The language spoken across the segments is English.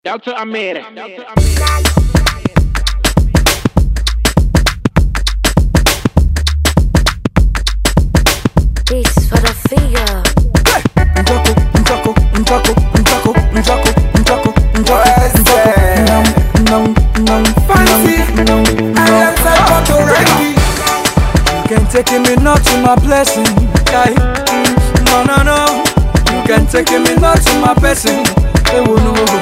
Dr. Amir. This is for the figure. You can take me not to my blessing. No, no, no. You can take me not to my blessing. You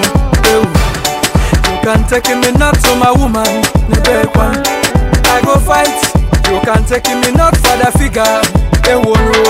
can take me not to my woman. I go fight. You can take me not for the figure. I'm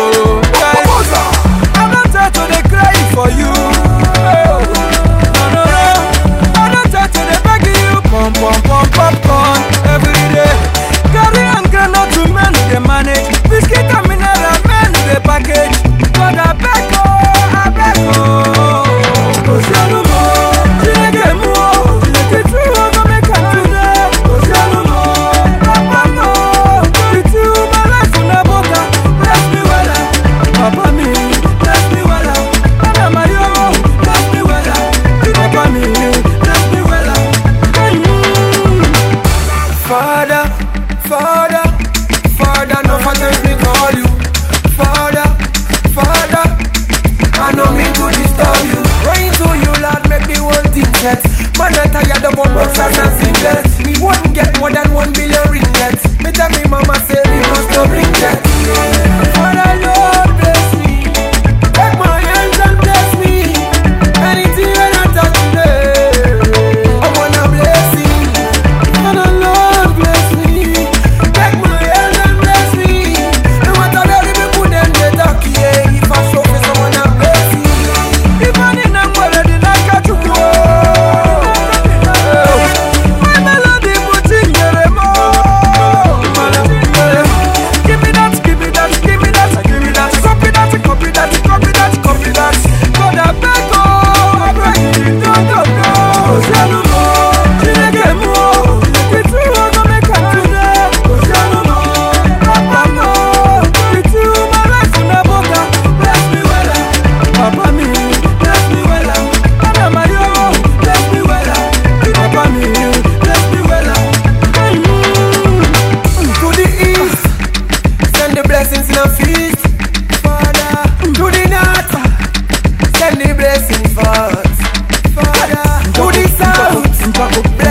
not there to the cry for you. No, no, no. I'm not there to the beg you. Pom, pom, pom, popcorn every day. Carry and granite to men they manage. Biscuit and mineral men they package. But I beg oh. Cause you no more. You ain't get more. You get through all the make up today. Cause you no more. Papa no. You do my life on a boca. Bless me well. Papa me. Bless me well. Papa my yo. Bless me well. Papa me. Bless me well. Father, Father, Father, no father me call you. Father, Father, I know me to disturb you. Rain to you, Lord, make the whole thing set. Man, I tired of one boxers and singlets. Me won't get more than 1 billion ringgits. Me tell me mama say we must not bring that. Father, Lord, bless me. Take my hands and bless me. Anything when I touch today, I wanna bless you. Father, Lord, bless me. Take my hands and bless me. No matter where the people them they talk, yeah. If I show me someone I bless you. If I need them, well, they like a chukwu. My melody put in the remote. Give me that, give me that, give me that, give me that. Copy that, copy that, copy that, copy that. God, I beg, oh, I beg you, don't go. You no more, you ain't get more. You do all the make up today. You no more, Papa no. You do my life on a boca. Bless me well, Papa me. Bless me well, Papa my yo. Bless me well, Papa me. Bless me well. To the east, send the blessings in a feast, Father. To the north, send the blessings forth, Father. To the south,